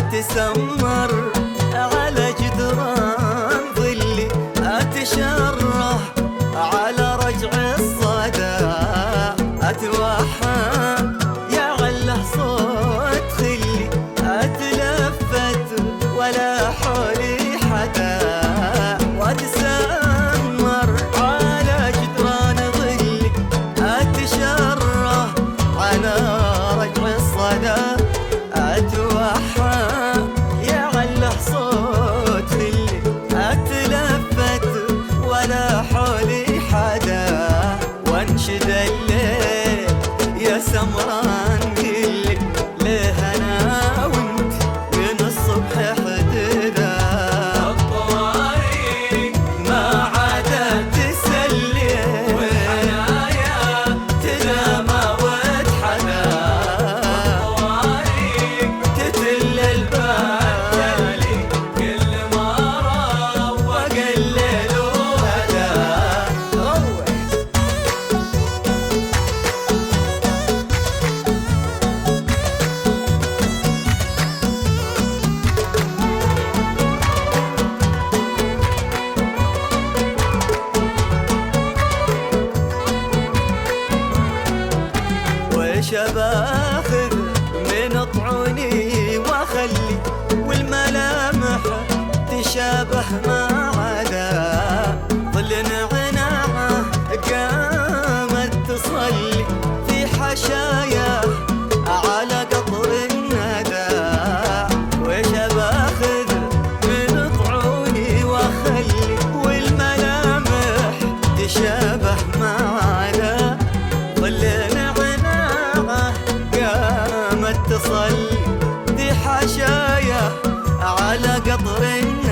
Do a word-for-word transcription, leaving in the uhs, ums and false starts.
تسمر على جدران ظلي، أتشرح على رجع الصدى، أتوحى يا عله صوت خلي، أتلفت ولا حولي حدا، وأتسمر على جدران ظلي، أتشرح على رجع الصدى، أتوحى يا عله صوت اللي، أتلفت ولا حولي حدا، وانشد الليل يا سمران قلي ليه أنا وانت من الصبح حددا، الطواريق ما عادت تسلي والحنايا تنامى وتحنى، الطواريق تتل البال كل ما روق الليل وهدى. روح وش باخذ من طعوني واخلي، والملامح تشابه ما عدا، ظل نعناعه قامت تصلي في حشايا على قطر الندى، وش باخذ من طعوني واخلي، والملامح تشابه ما عدا، ظل قامت تصلي دي حشايا على قطر الندى.